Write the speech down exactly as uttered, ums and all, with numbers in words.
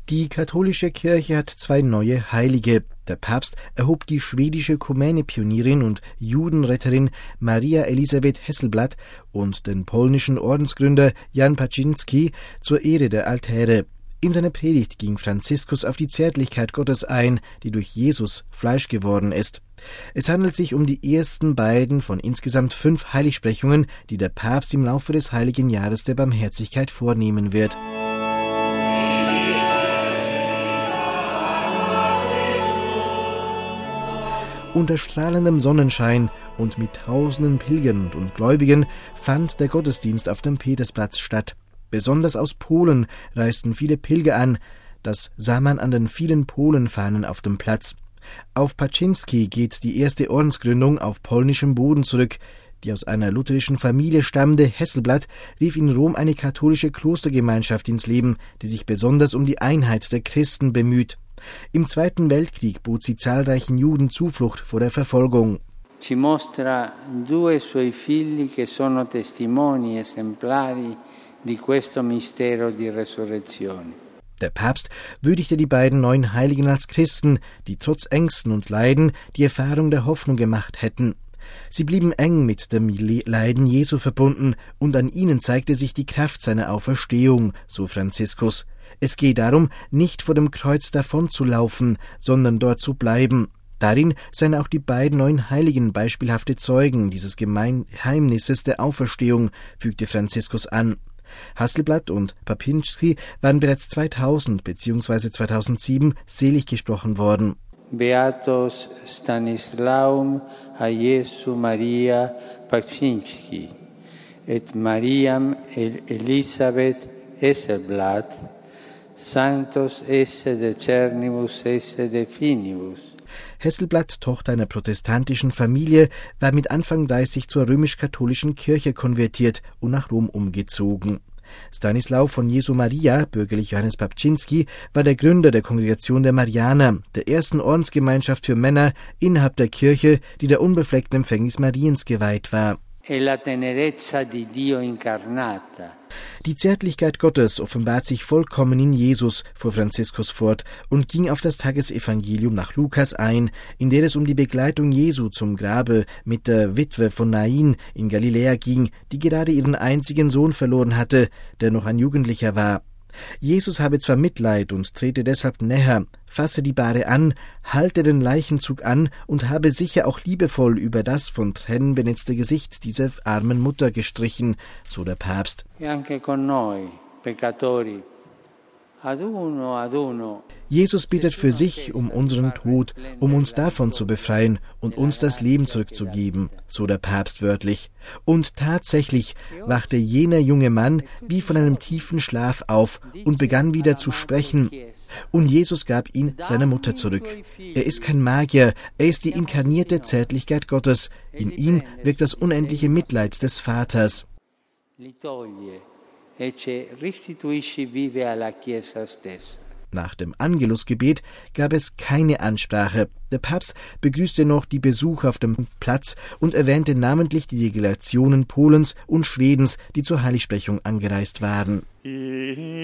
Die katholische Kirche hat zwei neue Heilige. Der Papst erhob die schwedische Ökumene-Pionierin und Judenretterin Maria Elisabeth Hesselblad und den polnischen Ordensgründer Jan Paczynski zur Ehre der Altäre. In seiner Predigt ging Franziskus auf die Zärtlichkeit Gottes ein, die durch Jesus Fleisch geworden ist. Es handelt sich um die ersten beiden von insgesamt fünf Heiligsprechungen, die der Papst im Laufe des Heiligen Jahres der Barmherzigkeit vornehmen wird. Unter strahlendem Sonnenschein und mit tausenden Pilgern und Gläubigen fand der Gottesdienst auf dem Petersplatz statt. Besonders aus Polen reisten viele Pilger an. Das sah man an den vielen Polenfahnen auf dem Platz. Auf Paczynski geht die erste Ordensgründung auf polnischem Boden zurück. Die aus einer lutherischen Familie stammende Hesselblad rief in Rom eine katholische Klostergemeinschaft ins Leben, die sich besonders um die Einheit der Christen bemüht. Im Zweiten Weltkrieg bot sie zahlreichen Juden Zuflucht vor der Verfolgung. Ci mostra due suoi figli che sono testimoni esemplari di questo mistero di resurrezione. Der Papst würdigte die beiden neuen Heiligen als Christen, die trotz Ängsten und Leiden die Erfahrung der Hoffnung gemacht hätten. Sie blieben eng mit dem Leiden Jesu verbunden, und an ihnen zeigte sich die Kraft seiner Auferstehung, so Franziskus. Es gehe darum, nicht vor dem Kreuz davonzulaufen, sondern dort zu bleiben. Darin seien auch die beiden neuen Heiligen beispielhafte Zeugen dieses Geheimnisses der Auferstehung, fügte Franziskus an. Hasselblad und Paczynski waren bereits zweitausend bzw. zweitausendsieben selig gesprochen worden. Beatos Stanislaum a Jesu Maria Paczynski et Mariam Elisabeth Hesselblad, Sanctos esse decernibus esse definibus. Hesselblad, Tochter einer protestantischen Familie, war mit Anfang dreißig zur römisch-katholischen Kirche konvertiert und nach Rom umgezogen. Stanislaw von Jesu Maria, bürgerlich Johannes Paczynski, war der Gründer der Kongregation der Marianer, der ersten Ordensgemeinschaft für Männer innerhalb der Kirche, die der unbefleckten Empfängnis Mariens geweiht war. Die Zärtlichkeit Gottes offenbart sich vollkommen in Jesus, fuhr Franziskus fort und ging auf das Tagesevangelium nach Lukas ein, in der es um die Begleitung Jesu zum Grabe mit der Witwe von Nain in Galiläa ging, die gerade ihren einzigen Sohn verloren hatte, der noch ein Jugendlicher war. Jesus habe zwar Mitleid und trete deshalb näher, fasse die Bahre an, halte den Leichenzug an und habe sicher auch liebevoll über das von Tränen benetzte Gesicht dieser armen Mutter gestrichen, so der Papst. Jesus bittet für sich um unseren Tod, um uns davon zu befreien und uns das Leben zurückzugeben, so der Papst wörtlich. Und tatsächlich wachte jener junge Mann wie von einem tiefen Schlaf auf und begann wieder zu sprechen. Und Jesus gab ihn seiner Mutter zurück. Er ist kein Magier, er ist die inkarnierte Zärtlichkeit Gottes. In ihm wirkt das unendliche Mitleid des Vaters. Nach dem Angelusgebet gab es keine Ansprache. Der Papst begrüßte noch die Besucher auf dem Platz und erwähnte namentlich die Delegationen Polens und Schwedens, die zur Heiligsprechung angereist waren.